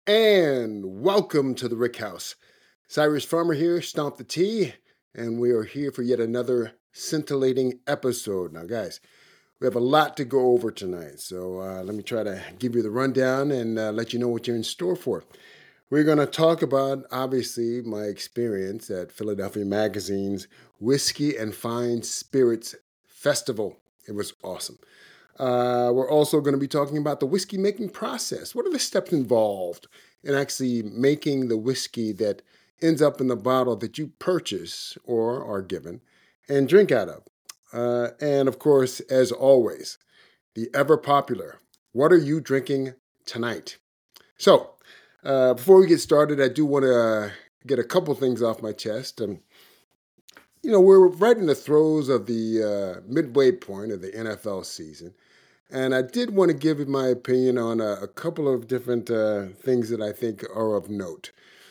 And welcome to the Rick House. Cyrus Farmer here, Stomp the Tea, and we are here for yet another scintillating episode. Now, guys, we have a lot to go over tonight, so let me try to give you the rundown and let you know what you're in store for. We're going to talk about, obviously, my experience at Philadelphia Magazine's Whiskey and Fine Spirits Festival. It was awesome. We're also going to be talking about the whiskey making process. What are the steps involved in actually making the whiskey that ends up in the bottle that you purchase or are given and drink out of? And of course, as always, the ever popular, what are you drinking tonight? So, before we get started, I do want to get a couple things off my chest. We're right in the throes of the midway point of the NFL season. And I did want to give you my opinion on a couple of different things that I think are of note.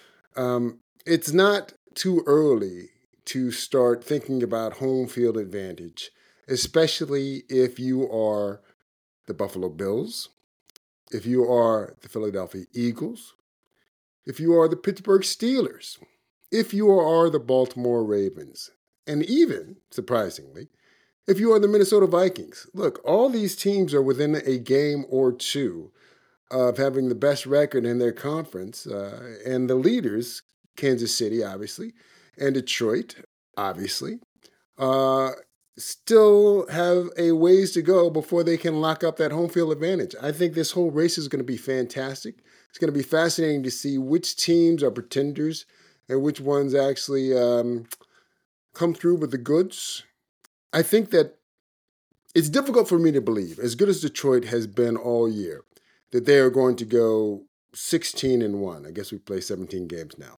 It's not too early to start thinking about home field advantage, especially if you are the Buffalo Bills, if you are the Philadelphia Eagles, if you are the Pittsburgh Steelers, if you are the Baltimore Ravens, and even, surprisingly, if you are the Minnesota Vikings. Look, all these teams are within a game or two of having the best record in their conference, and the leaders, Kansas City, obviously, and Detroit, obviously, uh, still have a ways to go before they can lock up that home field advantage. I think this whole race is going to be fantastic. It's going to be fascinating to see which teams are pretenders and which ones actually come through with the goods. I think that it's difficult for me to believe, as good as Detroit has been all year, that they are going to go 16-1. I guess we play 17 games now.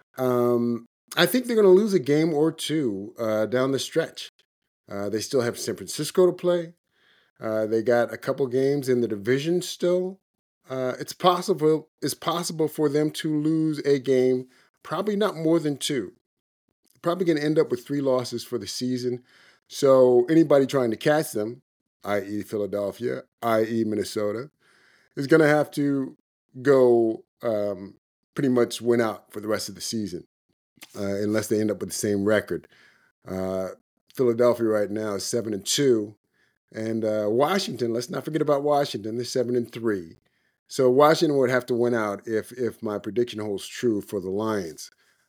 I think they're going to lose a game or two down the stretch. They still have San Francisco to play. They got a couple games in the division still. It's possible. It's possible for them to lose a game, probably not more than two. Probably going to end up with 3 losses for the season. So anybody trying to catch them, i.e., Philadelphia, i.e., Minnesota, is going to have to go pretty much win out for the rest of the season, unless they end up with the same record. Uh, Philadelphia right now is 7-2, and Washington. Let's not forget about Washington. They're 7-3. So Washington would have to win out if my prediction holds true for the Lions.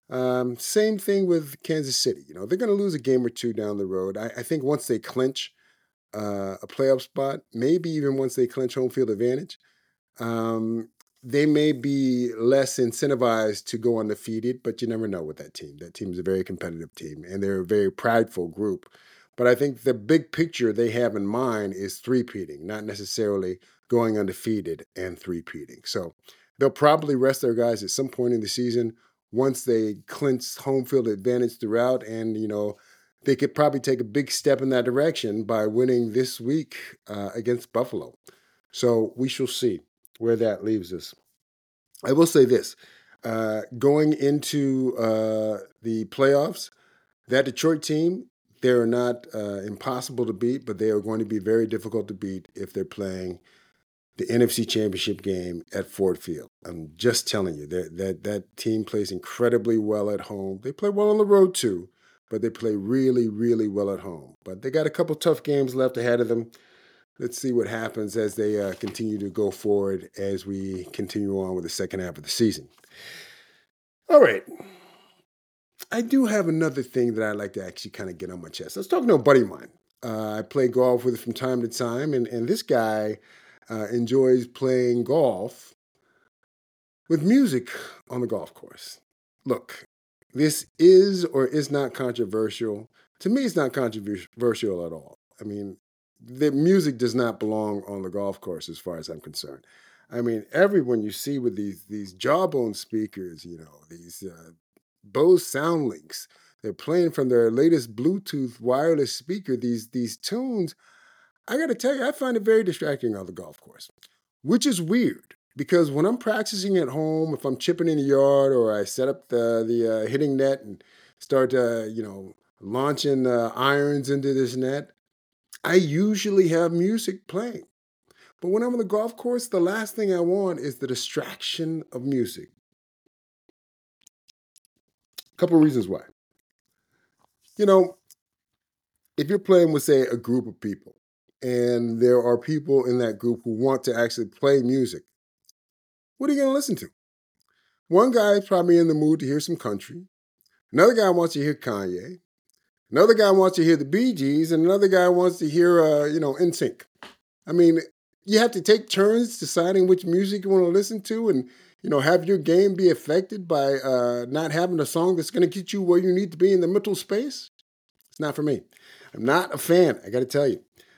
Same thing with Kansas City. They're going to lose a game or two down the road. I think once they clinch a playoff spot, maybe even once they clinch home field advantage, um, they may be less incentivized to go undefeated, but you never know with that team. That team is a very competitive team, and they're a very prideful group. But I think the big picture they have in mind is three-peating, not necessarily going undefeated and three-peating. So they'll probably rest their guys at some point in the season once they clinch home field advantage throughout, and they could probably take a big step in that direction by winning this week against Buffalo. So we shall see where that leaves us. I will say this: going into the playoffs, that Detroit team, they're not impossible to beat, but they are going to be very difficult to beat if they're playing the NFC Championship game at Ford Field. I'm just telling you, that team plays incredibly well at home. They play well on the road too, but they play really, really well at home. But they got a couple tough games left ahead of them. Let's see what happens as they continue to go forward as we continue on with the second half of the season. All right. I do have another thing that I'd like to actually kind of get on my chest. I was talking to a buddy of mine. I play golf with from time to time, and this guy enjoys playing golf with music on the golf course. Look, this is or is not controversial. To me, it's not controversial at all. I mean, the music does not belong on the golf course as far as I'm concerned. I mean, everyone you see with these jawbone speakers, these Bose SoundLinks, they're playing from their latest Bluetooth wireless speaker. These tunes, I got to tell you, I find it very distracting on the golf course, which is weird because when I'm practicing at home, if I'm chipping in the yard or I set up the hitting net and start launching irons into this net, I usually have music playing. But when I'm on the golf course, the last thing I want is the distraction of music. A couple of reasons why. You know, if you're playing with, say, a group of people, and there are people in that group who want to actually play music, what are you going to listen to? One guy is probably in the mood to hear some country. Another guy wants to hear Kanye. Another guy wants to hear the Bee Gees, and another guy wants to hear, NSYNC. I mean, you have to take turns deciding which music you want to listen to, and have your game be affected by not having a song that's going to get you where you need to be in the mental space. It's not for me. I'm not a fan. I got to tell you.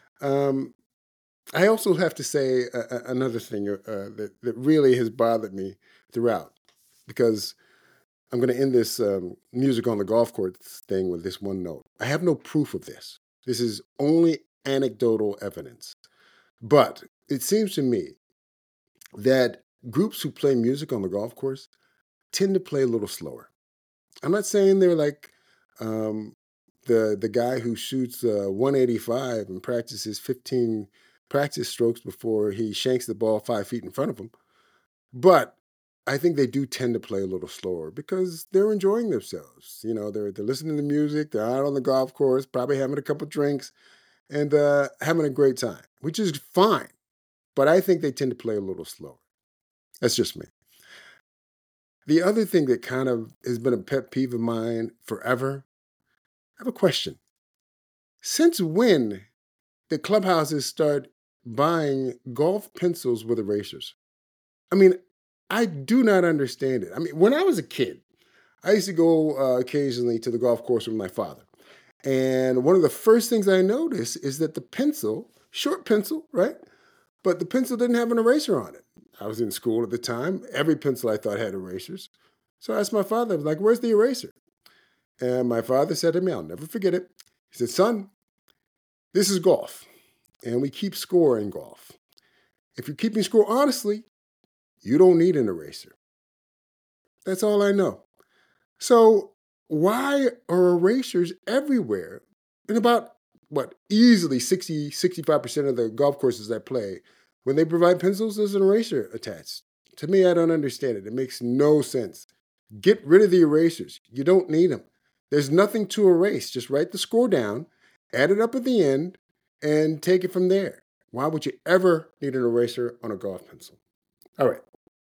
I also have to say another thing that really has bothered me throughout, because I'm going to end this music on the golf course thing with this one note. I have no proof of this. This is only anecdotal evidence. But it seems to me that groups who play music on the golf course tend to play a little slower. I'm not saying they're like the guy who shoots 185 and practices 15 practice strokes before he shanks the ball 5 feet in front of him. But I think they do tend to play a little slower because they're enjoying themselves. They're listening to music, they're out on the golf course, probably having a couple drinks, and having a great time, which is fine. But I think they tend to play a little slower. That's just me. The other thing that kind of has been a pet peeve of mine forever, I have a question. Since when did clubhouses start buying golf pencils with erasers? I mean, I do not understand it. I mean, when I was a kid, I used to go occasionally to the golf course with my father. And one of the first things I noticed is that the pencil, short pencil, right? But the pencil didn't have an eraser on it. I was in school at the time. Every pencil I thought had erasers. So I asked my father, I was like, where's the eraser? And my father said to me, I'll never forget it. He said, son, this is golf. And we keep score in golf. If you're keeping score honestly, you don't need an eraser. That's all I know. So why are erasers everywhere? And about, easily 60, 65% of the golf courses I play, when they provide pencils, there's an eraser attached. To me, I don't understand it. It makes no sense. Get rid of the erasers. You don't need them. There's nothing to erase. Just write the score down, add it up at the end, and take it from there. Why would you ever need an eraser on a golf pencil? All right.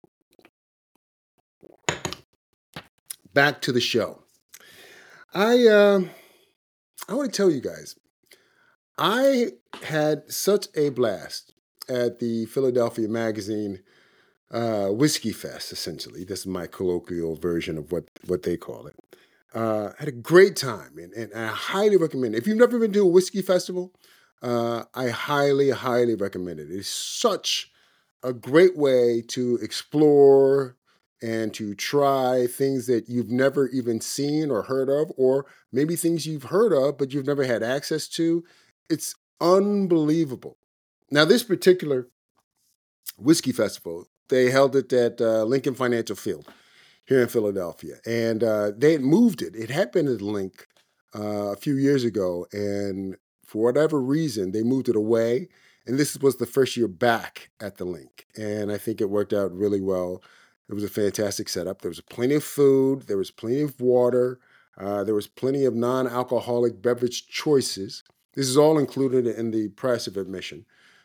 Back to the show. I want to tell you guys, I had such a blast at the Philadelphia Magazine Whiskey Fest, essentially. This is my colloquial version of what they call it. Had a great time, and I highly recommend it. If you've never been to a whiskey festival, I highly, highly recommend it. It's such a great way to explore and to try things that you've never even seen or heard of, or maybe things you've heard of but you've never had access to. It's unbelievable. Now, this particular whiskey festival, they held it at Lincoln Financial Field here in Philadelphia. And they had moved it. It had been at Link a few years ago. And for whatever reason, they moved it away. And this was the first year back at the Link. And I think it worked out really well. It was a fantastic setup. There was plenty of food. There was plenty of water. There was plenty of non-alcoholic beverage choices. This is all included in the price of admission.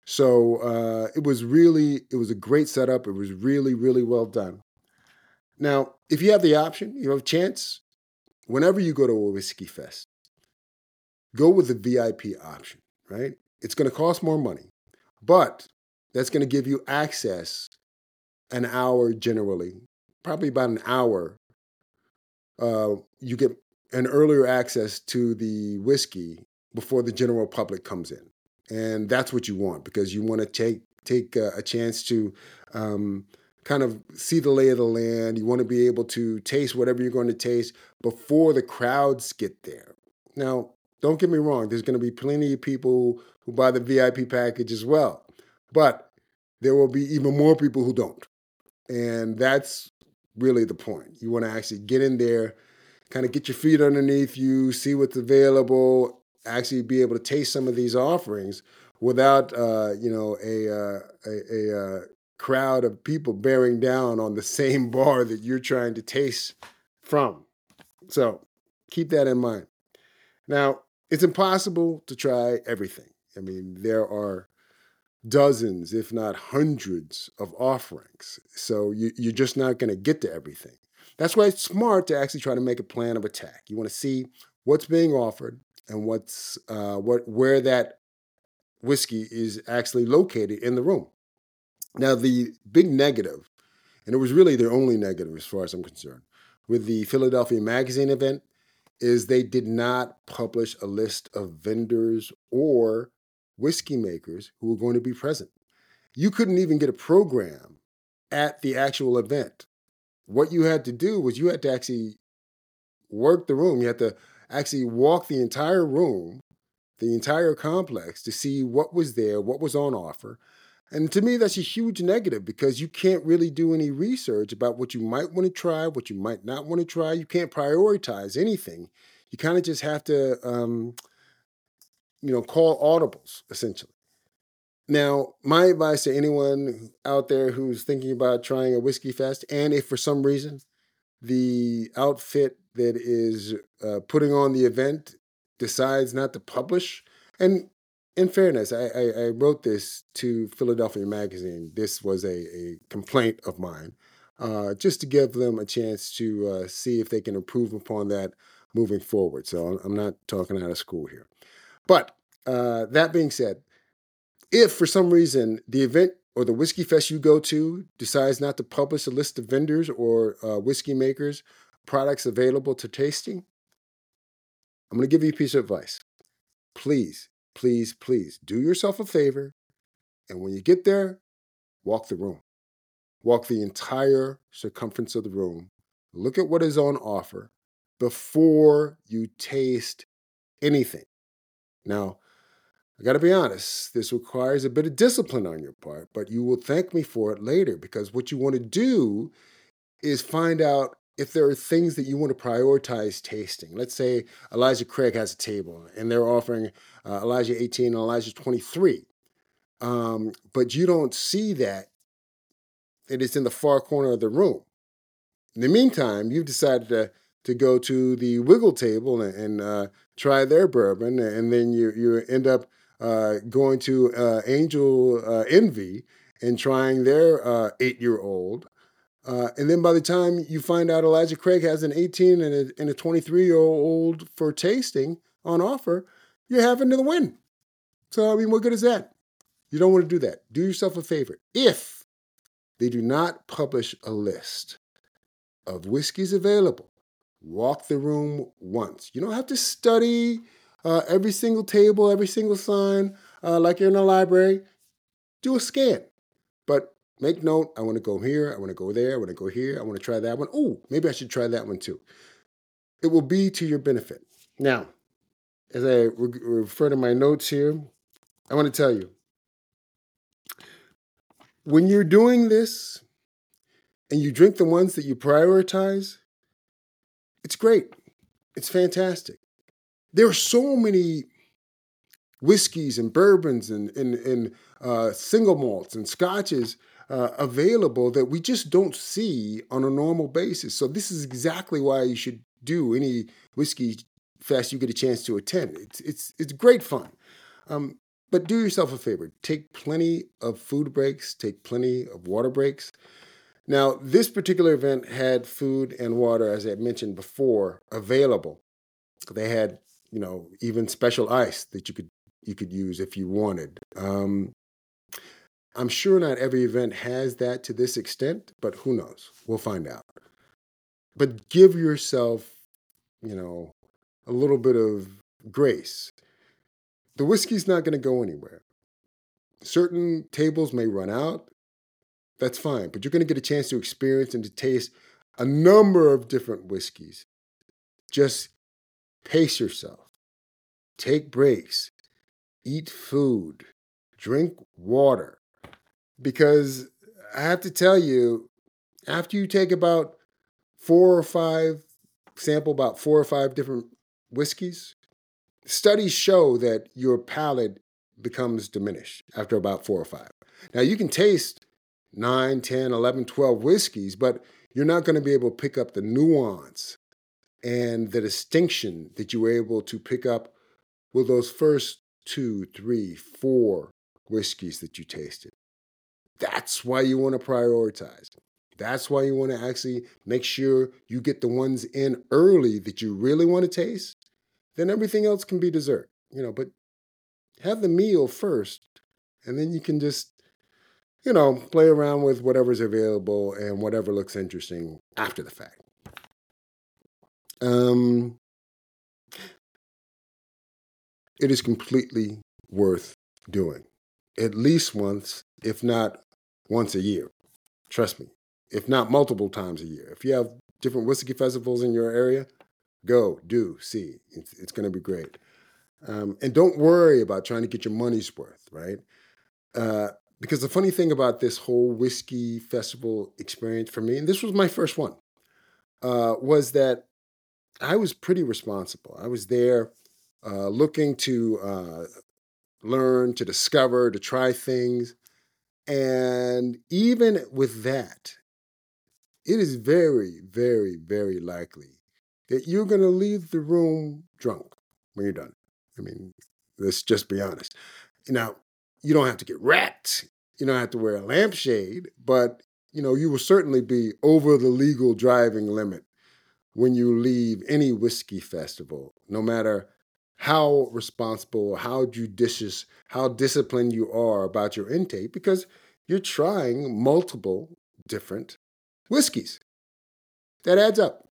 So it was a great setup. It was really, really well done. Now, if you have the option, you have a chance, whenever you go to a whiskey fest, go with the VIP option, right? It's going to cost more money, but that's going to give you access an hour generally, probably about an hour. You get an earlier access to the whiskey before the general public comes in. And that's what you want, because you want to take a chance to kind of see the lay of the land. You want to be able to taste whatever you're going to taste before the crowds get there. Now, don't get me wrong. There's going to be plenty of people who buy the VIP package as well. But there will be even more people who don't. And that's really the point. You want to actually get in there, kind of get your feet underneath you, see what's available, actually be able to taste some of these offerings without a crowd of people bearing down on the same bar that you're trying to taste from. So keep that in mind. Now, it's impossible to try everything. I mean, there are dozens, if not hundreds, of offerings. So you're just not going to get to everything. That's why it's smart to actually try to make a plan of attack. You want to see what's being offered and where that whiskey is actually located in the room. Now, the big negative, and it was really their only negative as far as I'm concerned, with the Philadelphia Magazine event, is they did not publish a list of vendors or whiskey makers who were going to be present. You couldn't even get a program at the actual event. What you had to do was you had to actually work the room. You had to actually walk the entire room, the entire complex, to see what was there, what was on offer. And to me, that's a huge negative because you can't really do any research about what you might want to try, what you might not want to try. You can't prioritize anything. You kind of just have to, call audibles, essentially. Now, my advice to anyone out there who's thinking about trying a whiskey fest, and if for some reason the outfit that is putting on the event decides not to publish, and in fairness, I wrote this to Philadelphia Magazine. This was a complaint of mine, just to give them a chance to see if they can improve upon that moving forward. So I'm not talking out of school here. But that being said, if for some reason the event or the whiskey fest you go to decides not to publish a list of vendors or whiskey makers, products available to tasting, I'm going to give you a piece of advice. Please, please, please do yourself a favor. And when you get there, walk the room. Walk the entire circumference of the room. Look at what is on offer before you taste anything. Now, I got to be honest, this requires a bit of discipline on your part, but you will thank me for it later because what you want to do is find out if there are things that you want to prioritize tasting. Let's say Elijah Craig has a table and they're offering Elijah 18 and Elijah 23, but you don't see that it is in the far corner of the room. In the meantime, you've decided to go to the Wiggle table and try their bourbon, and then you end up going to Angel Envy and trying their 8-year-old. And then by the time you find out Elijah Craig has an 18 and a 23-year-old for tasting on offer, you're having to win. So, I mean, what good is that? You don't want to do that. Do yourself a favor. If they do not publish a list of whiskeys available, walk the room once. You don't have to study every single table, every single sign like you're in a library. Do a scan. But make note, I want to go here, I want to go there, I want to go here, I want to try that one. Oh, maybe I should try that one too. It will be to your benefit. Now, as I refer to my notes here, I want to tell you, when you're doing this and you drink the ones that you prioritize, it's great. It's fantastic. There are so many whiskeys and bourbons and single malts and scotches available that we just don't see on a normal basis. So this is exactly why you should do any whiskey fest you get a chance to attend. It's great fun. But do yourself a favor. Take plenty of food breaks. Take plenty of water breaks. Now, this particular event had food and water, as I mentioned before, available. They had, even special ice that you could use if you wanted. I'm sure not every event has that to this extent, but who knows? We'll find out. But give yourself, a little bit of grace. The whiskey's not going to go anywhere. Certain tables may run out. That's fine, but you're going to get a chance to experience and to taste a number of different whiskeys. Just pace yourself. Take breaks. Eat food. Drink water. Because I have to tell you, after you take about sample about 4 or 5 different whiskeys, studies show that your palate becomes diminished after about 4 or 5. Now, you can taste 9, 10, 11, 12 whiskeys, but you're not going to be able to pick up the nuance and the distinction that you were able to pick up with those first 2, 3, 4 whiskeys that you tasted. That's why you want to prioritize. That's why you want to actually make sure you get the ones in early that you really want to taste. Then everything else can be dessert, but have the meal first, and then you can just, play around with whatever's available and whatever looks interesting after the fact. It is completely worth doing at least once, if not once a year. Trust me, if not multiple times a year. If you have different whiskey festivals in your area, go, do, see. It's going to be great. And don't worry about trying to get your money's worth, right? Because the funny thing about this whole whiskey festival experience for me, and this was my first one, was that I was pretty responsible. I was there looking to learn, to discover, to try things. And even with that, it is very, very, very likely that you're going to leave the room drunk when you're done. I mean, let's just be honest. Now, you don't have to get wrecked. You don't have to wear a lampshade, but, you will certainly be over the legal driving limit when you leave any whiskey festival, no matter how responsible, how judicious, how disciplined you are about your intake, because you're trying multiple different whiskeys. That adds up.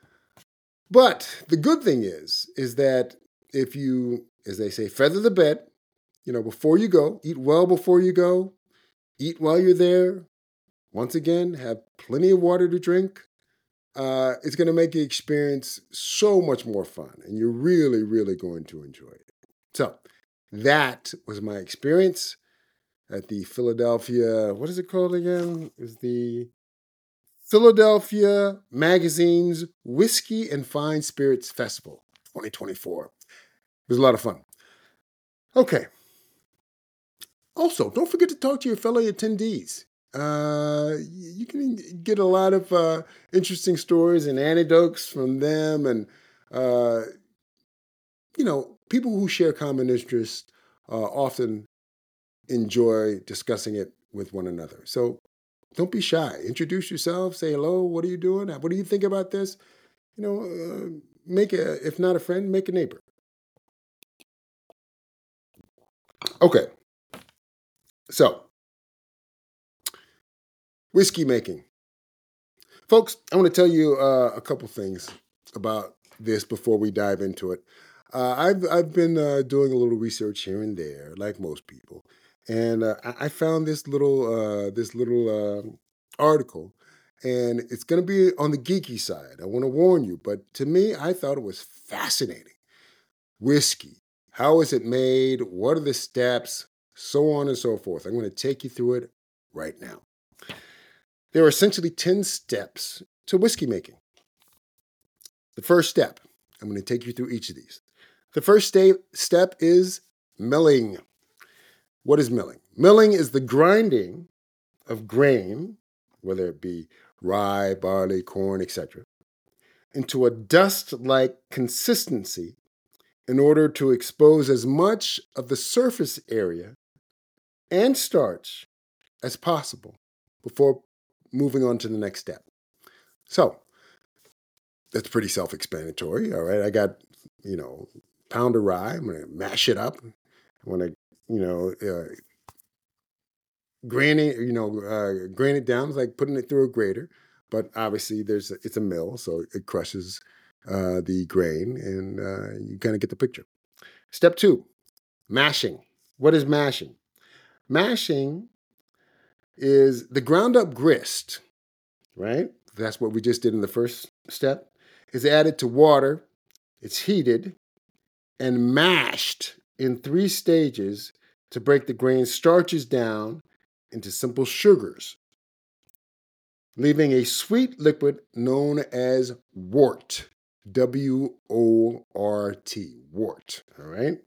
But the good thing is that if you, as they say, feather the bed, before you go, eat well before you go, eat while you're there. Once again, have plenty of water to drink. It's going to make the experience so much more fun, and you're really, really going to enjoy it. So that was my experience at the Philadelphia, what is it called again? It's the Philadelphia Magazine's Whiskey and Fine Spirits Festival 2024. It was a lot of fun. Okay. Also, don't forget to talk to your fellow attendees. You can get a lot of interesting stories and anecdotes from them, and people who share common interests often enjoy discussing it with one another. So don't be shy. Introduce yourself. Say hello. What are you doing? What do you think about this? If not a friend, make a neighbor. Okay. So, whiskey making. Folks, I want to tell you a couple things about this before we dive into it. I've been doing a little research here and there, like most people, and I found this little article, and it's going to be on the geeky side. I want to warn you, but to me, I thought it was fascinating. Whiskey, how is it made? What are the steps? So on and so forth. I'm going to take you through it right now. There are essentially 10 steps to whiskey making. The first step, I'm going to take you through each of these. The first step is milling. What is milling? Milling is the grinding of grain, whether it be rye, barley, corn, etc., into a dust-like consistency in order to expose as much of the surface area and starch as possible before moving on to the next step. So, that's pretty self-explanatory, all right? I got, pound of rye. I'm going to mash it up. I want to, grain it down. It's like putting it through a grater. But obviously, it's a mill, so it crushes the grain, and you kind of get the picture. Step 2, mashing. What is mashing? Mashing is the ground up grist, right? That's what we just did in the first step. Is added to water, it's heated, and mashed in 3 stages to break the grain starches down into simple sugars, leaving a sweet liquid known as wort. W-O-R-T, wort, all right?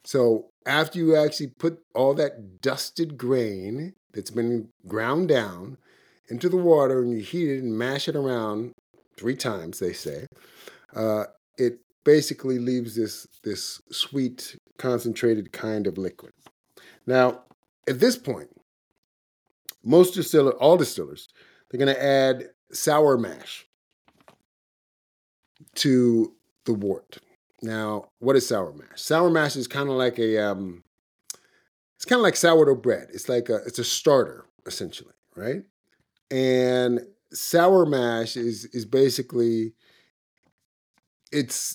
So after you actually put all that dusted grain that's been ground down into the water and you heat it and mash it around 3 times, they say, uh, it basically leaves this sweet, concentrated kind of liquid. Now, at this point, all distillers, they're going to add sour mash to the wort. Now, what is sour mash? Sour mash is kind of like it's kind of like sourdough bread. It's a starter essentially, right? And sour mash is basically it's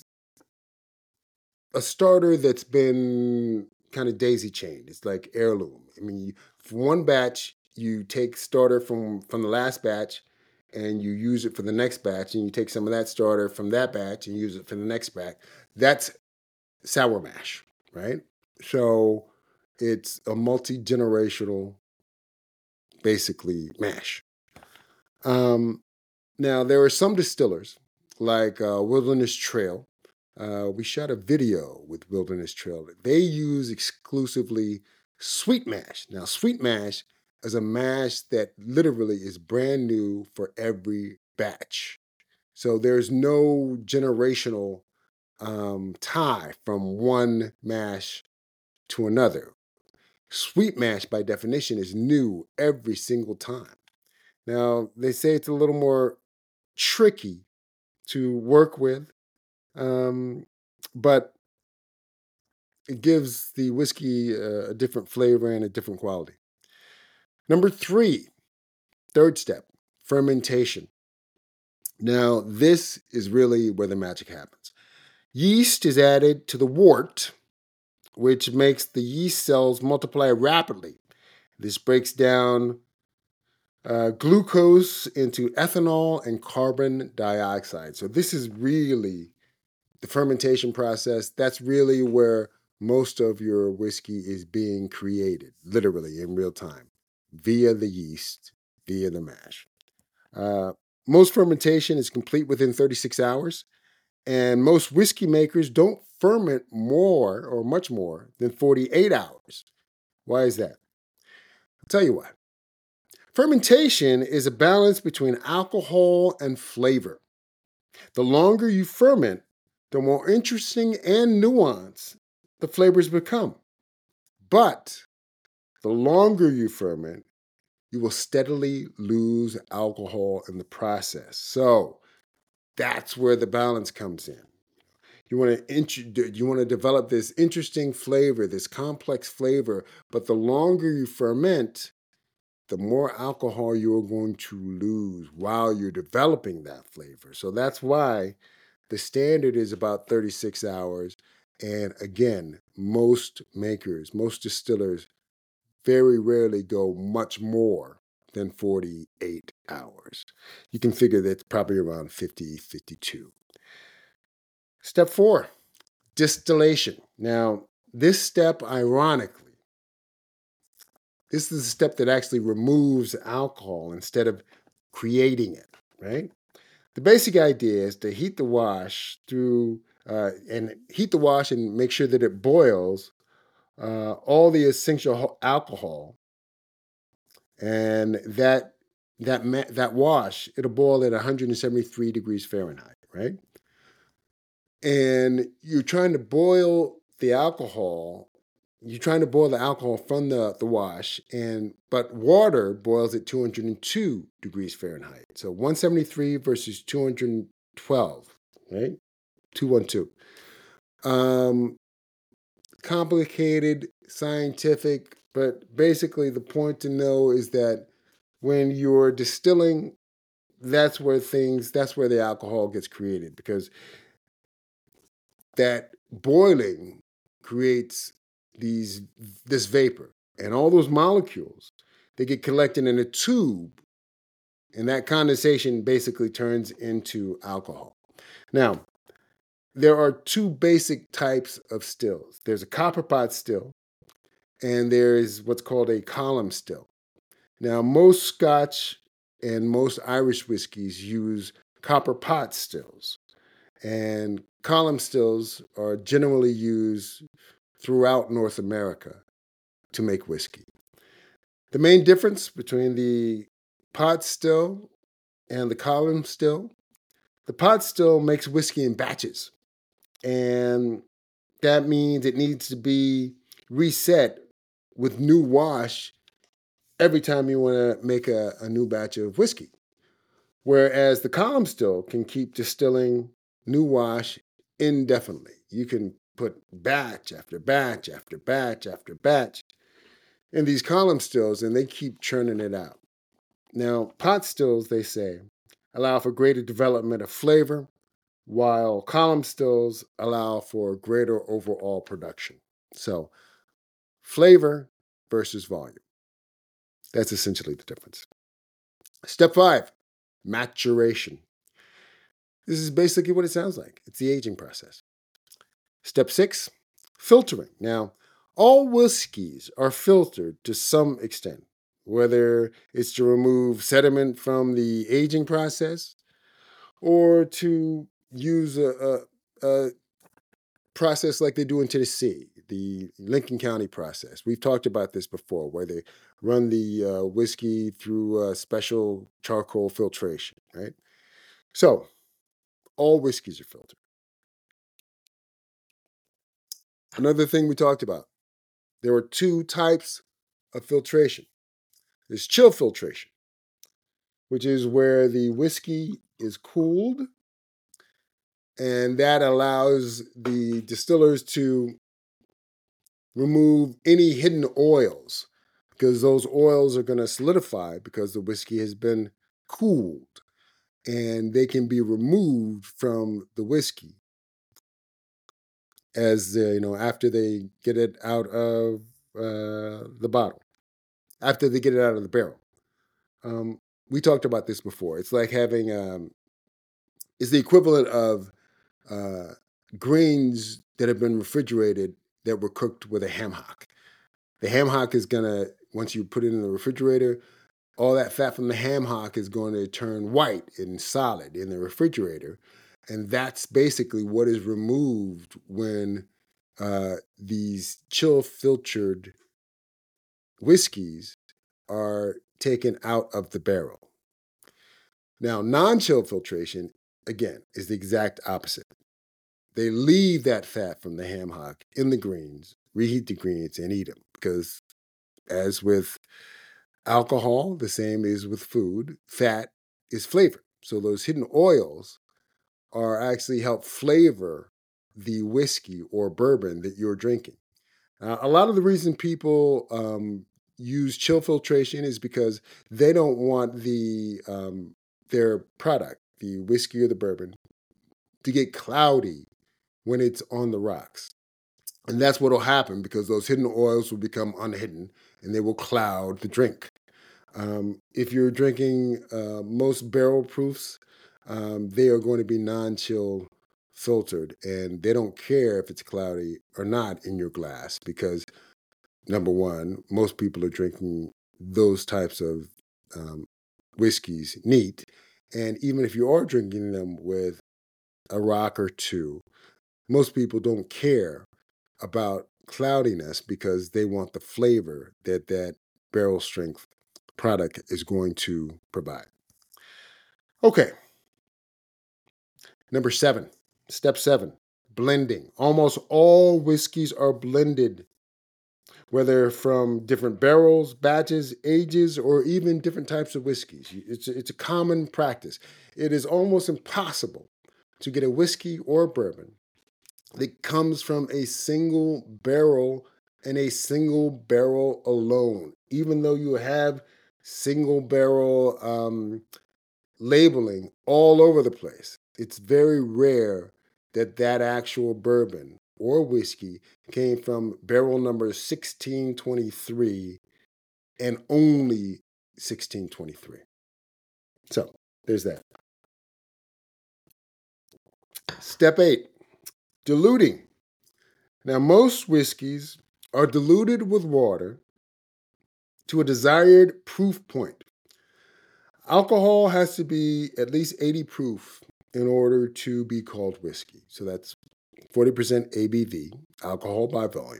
a starter that's been kind of daisy chained. It's like heirloom. I mean, for one batch, you take starter from the last batch and you use it for the next batch, and you take some of that starter from that batch and use it for the next batch. That's sour mash, right? So it's a multi-generational, basically, mash. Um, Now, there are some distillers like Wilderness Trail. We shot a video with Wilderness Trail. They use exclusively sweet mash. Now, sweet mash is a mash that literally is brand new for every batch. So there's no generational tie from one mash to another. Sweet mash, by definition, is new every single time. Now, they say it's a little more tricky to work with, um, but it gives the whiskey a different flavor and a different quality. Number three, third step, fermentation. Now, this is really where the magic happens. Yeast is added to the wort, which makes the yeast cells multiply rapidly. This breaks down glucose into ethanol and carbon dioxide. So, this is really the fermentation process. That's really where most of your whiskey is being created, literally in real time, via the yeast, via the mash. Uh, Most fermentation is complete within 36 hours, and most whiskey makers don't ferment more or much more than 48 hours. Why is that? I'll tell you why. Fermentation is a balance between alcohol and flavor. The longer you ferment, the more interesting and nuanced the flavors become. But the longer you ferment, you will steadily lose alcohol in the process. So that's where the balance comes in. You want to develop this interesting flavor, this complex flavor, but the longer you ferment, the more alcohol you are going to lose while you're developing that flavor. So that's why the standard is about 36 hours. And again, most makers, most distillers very rarely go much more than 48 hours. You can figure that's probably around 50, 52. Step 4, distillation. Now, this step, ironically, this is the step that actually removes alcohol instead of creating it, right? The basic idea is to heat the wash and make sure that it boils all the essential alcohol, and that wash it'll boil at 173 degrees Fahrenheit, right? And you're trying to boil the alcohol. You're trying to boil the alcohol from the wash, but water boils at 202 degrees Fahrenheit. So 173 versus 212, right? 212. Um, Complicated, scientific, but basically the point to know is that when you're distilling, that's where the alcohol gets created, because that boiling creates this vapor, and all those molecules, they get collected in a tube, and that condensation basically turns into alcohol. Now, there are two basic types of stills. There's a copper pot still, and there's what's called a column still. Now, most Scotch and most Irish whiskeys use copper pot stills, and column stills are generally used throughout North America to make whiskey. The main difference between the pot still and the column still, the pot still makes whiskey in batches. And that means it needs to be reset with new wash every time you want to make a new batch of whiskey. Whereas the column still can keep distilling new wash indefinitely. You can put batch after batch after batch after batch in these column stills, and they keep churning it out. Now, pot stills, they say, allow for greater development of flavor, while column stills allow for greater overall production. So, flavor versus volume. That's essentially the difference. Step 5, maturation. This is basically what it sounds like. It's the aging process. Step 6, filtering. Now, all whiskeys are filtered to some extent, whether it's to remove sediment from the aging process or to use a process like they do in Tennessee, the Lincoln County process. We've talked about this before, where they run the whiskey through special charcoal filtration, right? So, all whiskeys are filtered. Another thing we talked about, there are 2 types of filtration. There's chill filtration, which is where the whiskey is cooled, and that allows the distillers to remove any hidden oils, because those oils are going to solidify because the whiskey has been cooled, and they can be removed from the whiskey as after they get it out of the bottle, after they get it out of the barrel. We talked about this before. It's like having it's the equivalent of grains that have been refrigerated that were cooked with a ham hock. The ham hock is gonna, once you put it in the refrigerator, all that fat from the ham hock is going to turn white and solid in the refrigerator. And that's basically what is removed when these chill filtered whiskeys are taken out of the barrel. Now, non-chill filtration, again, is the exact opposite. They leave that fat from the ham hock in the greens, reheat the greens, and eat them. Because as with alcohol, the same is with food, fat is flavor. So those hidden oils are actually help flavor the whiskey or bourbon that you're drinking. A lot of the reason people use chill filtration is because they don't want their product, the whiskey or the bourbon, to get cloudy when it's on the rocks. And that's what will happen because those hidden oils will become unhidden and they will cloud the drink. If you're drinking most barrel proofs, they are going to be non-chill filtered, and they don't care if it's cloudy or not in your glass because, number one, most people are drinking those types of whiskeys neat. And even if you are drinking them with a rock or two, most people don't care about cloudiness because they want the flavor that that barrel strength product is going to provide. Okay. Number 7, step 7, blending. Almost all whiskeys are blended, whether from different barrels, batches, ages, or even different types of whiskeys. It's a common practice. It is almost impossible to get a whiskey or bourbon that comes from a single barrel and a single barrel alone, even though you have single barrel labeling all over the place. It's very rare that that actual bourbon or whiskey came from barrel number 1623 and only 1623. So there's that. Step 8, diluting. Now, most whiskeys are diluted with water to a desired proof point. Alcohol has to be at least 80 proof in order to be called whiskey. So that's 40% ABV, alcohol by volume.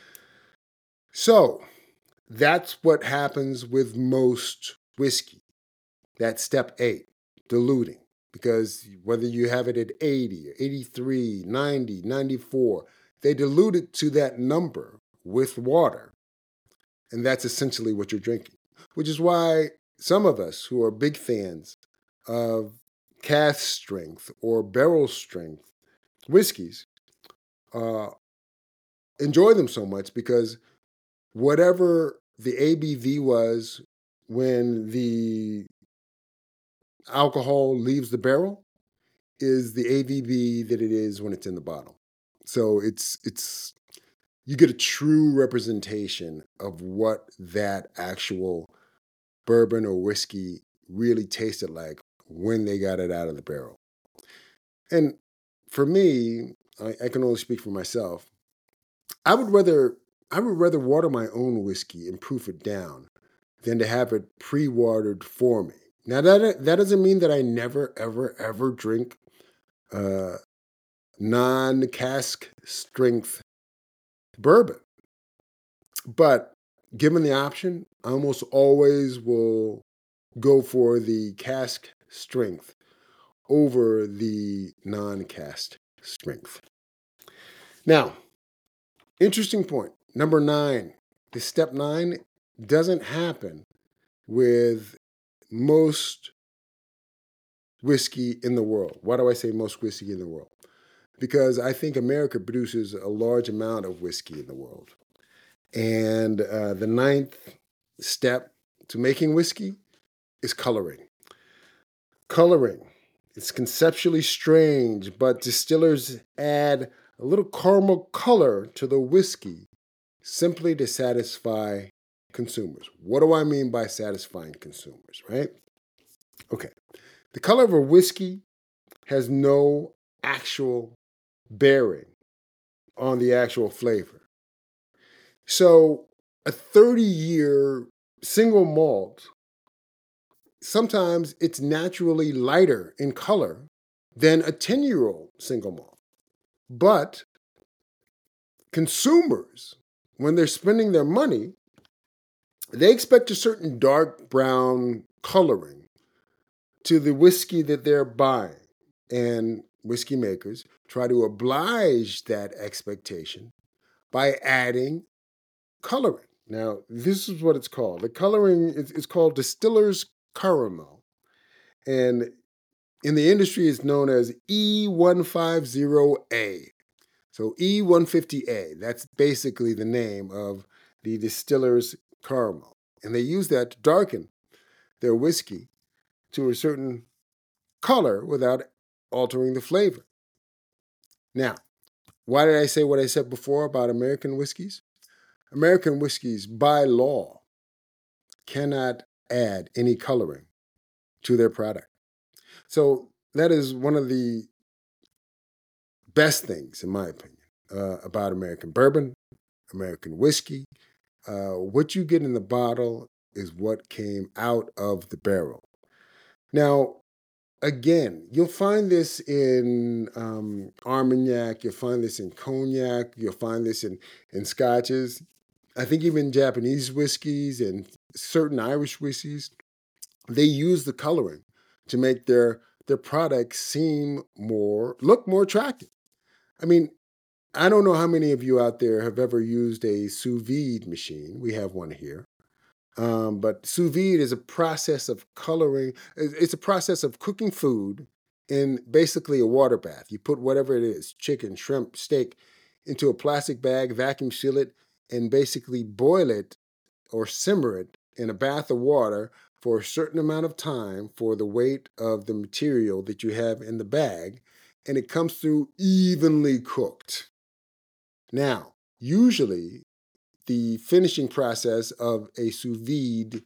So that's what happens with most whiskey. That's step 8, diluting. Because whether you have it at 80, 83, 90, 94, they dilute it to that number with water. And that's essentially what you're drinking, which is why some of us who are big fans of cask strength or barrel strength whiskeys enjoy them so much, because whatever the ABV was when the alcohol leaves the barrel is the ABV that it is when it's in the bottle. So it's you get a true representation of what that actual bourbon or whiskey really tasted like when they got it out of the barrel. And for me, I can only speak for myself. I would rather water my own whiskey and proof it down than to have it pre-watered for me. Now that doesn't mean that I never ever drink non-cask strength bourbon, but given the option, I almost always will go for the cask strength over the non-cask strength. Now, interesting point. Number 9. The step 9 doesn't happen with most whiskey in the world. Why do I say most whiskey in the world? Because I think America produces a large amount of whiskey in the world. And the 9th step to making whiskey is coloring. Coloring. It's conceptually strange, but distillers add a little caramel color to the whiskey simply to satisfy consumers. What do I mean by satisfying consumers, right? Okay. The color of a whiskey has no actual bearing on the actual flavor. So a 30-year single malt, sometimes it's naturally lighter in color than a 10-year-old single malt. But consumers, when they're spending their money, they expect a certain dark brown coloring to the whiskey that they're buying. And whiskey makers try to oblige that expectation by adding coloring. Now, this is what it's called. The coloring is called distiller's caramel. And in the industry, it's known as E150A. So E150A, that's basically the name of the distiller's caramel. And they use that to darken their whiskey to a certain color without altering the flavor. Now, why did I say what I said before about American whiskeys? American whiskeys, by law, cannot add any coloring to their product. So that is one of the best things, in my opinion, about American bourbon, American whiskey. What you get in the bottle is what came out of the barrel. Now, again, you'll find this in Armagnac, you'll find this in cognac, you'll find this in scotches. I think even Japanese whiskeys and certain Irish whiskeys, they use the coloring to make their products look more attractive. I mean, I don't know how many of you out there have ever used a sous vide machine. We have one here. But sous vide is a process of coloring. It's a process of cooking food in basically a water bath. You put whatever it is, chicken, shrimp, steak, into a plastic bag, vacuum seal it, and basically boil it or simmer it in a bath of water for a certain amount of time for the weight of the material that you have in the bag, and it comes through evenly cooked. Now, usually, the finishing process of a sous vide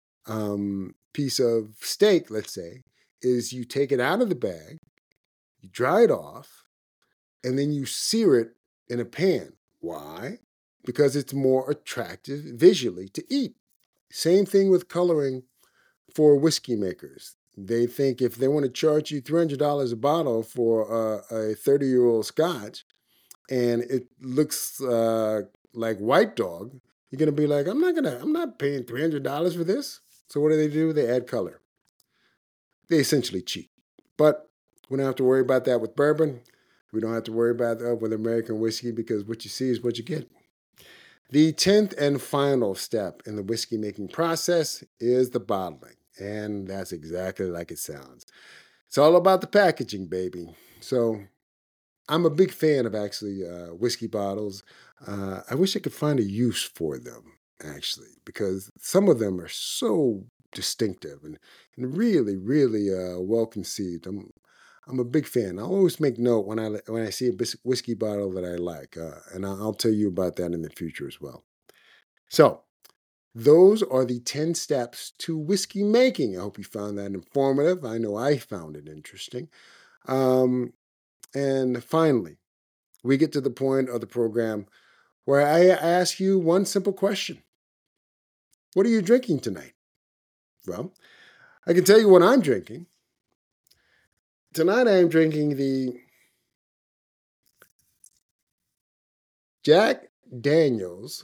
piece of steak, let's say, is you take it out of the bag, you dry it off, and then you sear it in a pan. Why? Because it's more attractive visually to eat. Same thing with coloring for whiskey makers. They think if they want to charge you $300 a bottle for a 30-year-old scotch, and it looks like White Dog, you're gonna be like, I'm not paying $300 for this. So what do? They add color. They essentially cheat. But we don't have to worry about that with bourbon. We don't have to worry about that with American whiskey because what you see is what you get. The 10th and final step in the whiskey making process is the bottling. And that's exactly like it sounds. It's all about the packaging, baby. So I'm a big fan of actually whiskey bottles. I wish I could find a use for them, actually, because some of them are so distinctive and really, really well conceived. I'm a big fan. I always make note when I see a whiskey bottle that I like, and I'll tell you about that in the future as well. So those are the 10 steps to whiskey making. I hope you found that informative. I know I found it interesting. Um, and finally, we get to the point of the program where I ask you one simple question. What are you drinking tonight? Well, I can tell you what I'm drinking. Tonight I am drinking the Jack Daniels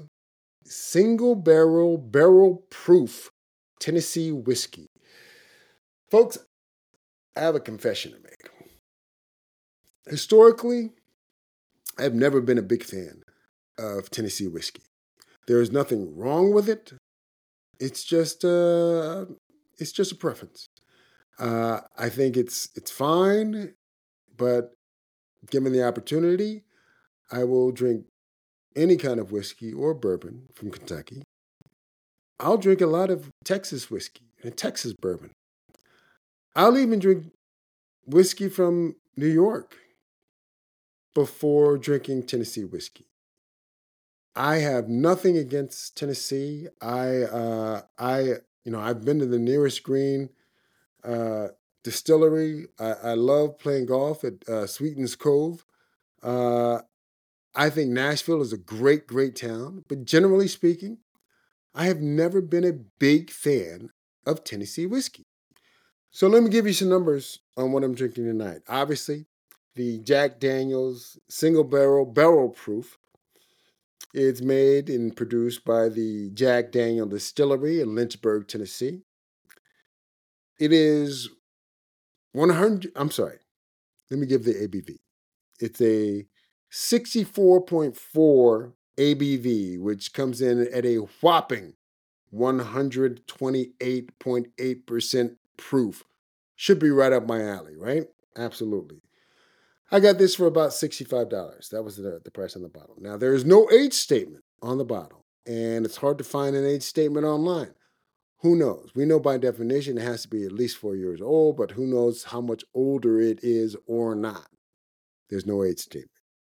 barrel proof Tennessee whiskey. Folks, I have a confession to make. Historically, I've never been a big fan of Tennessee whiskey. There is nothing wrong with it. It's just a preference. I think it's fine, but given the opportunity, I will drink any kind of whiskey or bourbon from Kentucky. I'll drink a lot of Texas whiskey and Texas bourbon. I'll even drink whiskey from New York before drinking Tennessee whiskey. I have nothing against Tennessee. I've been to the nearest green uh, distillery. I love playing golf at Sweetens Cove. Uh, I think Nashville is a great, great town. But generally speaking, I have never been a big fan of Tennessee whiskey. So let me give you some numbers on what I'm drinking tonight. Obviously, the Jack Daniels barrel proof. It's made and produced by the Jack Daniel Distillery in Lynchburg, Tennessee. It is 100, I'm sorry, let me give the ABV. It's a 64.4 ABV, which comes in at a whopping 128.8% proof. Should be right up my alley, right? Absolutely. I got this for about $65. That was the price on the bottle. Now, there is no age statement on the bottle, and it's hard to find an age statement online. Who knows? We know by definition it has to be at least 4 years old, but who knows how much older it is or not? There's no age statement.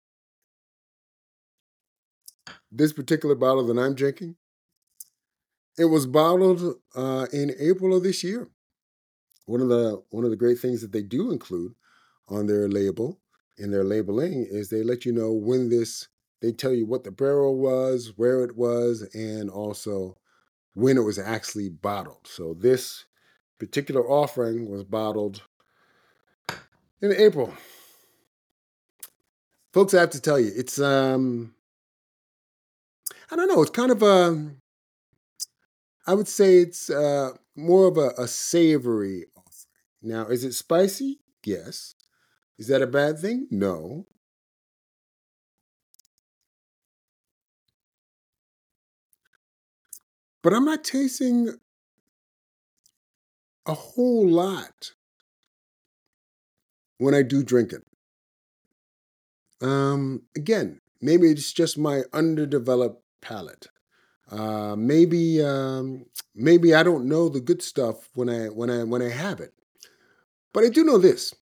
This particular bottle that I'm drinking, it was bottled in April of this year. One of the great things that they do include on their label in their labeling is they let you know when this. They tell you what the barrel was, where it was, and also when it was actually bottled. So this particular offering was bottled in April. Folks, I have to tell you, it's I don't know, it's kind of I would say it's more of a savory offering. Now, is it spicy? Yes. Is that a bad thing? No. But I'm not tasting a whole lot when I do drink it. Again, maybe it's just my underdeveloped palate. Maybe I don't know the good stuff when I have it. But I do know this.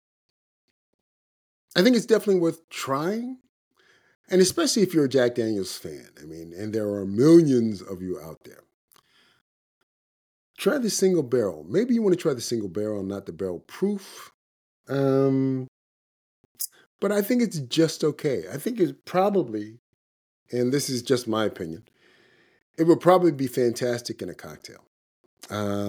I think it's definitely worth trying, and especially if you're a Jack Daniels fan. I mean, and there are millions of you out there. Try the single barrel. Maybe you want to try the single barrel, not the barrel proof. Um, but I think it's just okay. I think it's probably, and this is just my opinion, it would probably be fantastic in a cocktail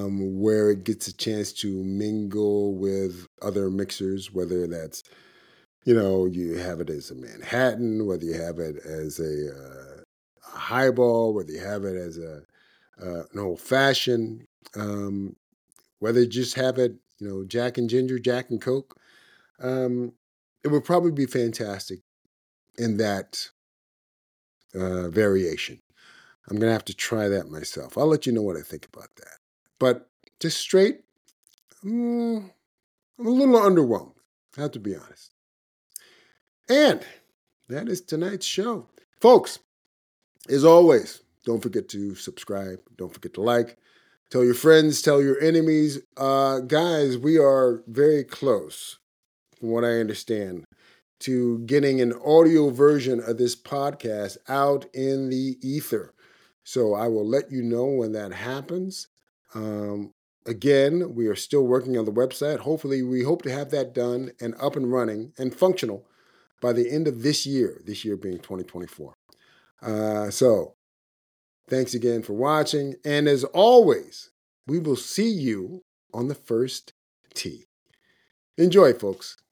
where it gets a chance to mingle with other mixers, whether that's You have it as a Manhattan, whether you have it as a highball, whether you have it as an old fashioned, um, whether you just have it, Jack and Ginger, Jack and Coke. Um, it would probably be fantastic in that variation. I'm going to have to try that myself. I'll let you know what I think about that. But just straight, I'm a little underwhelmed, I have to be honest. And that is tonight's show. Folks, as always, don't forget to subscribe. Don't forget to like. Tell your friends, tell your enemies. Guys, we are very close, from what I understand, to getting an audio version of this podcast out in the ether. So I will let you know when that happens. Again, we are still working on the website. Hopefully, we hope to have that done and up and running and functional by the end of this year being 2024. So thanks again for watching. And as always, we will see you on the first tee. Enjoy, folks.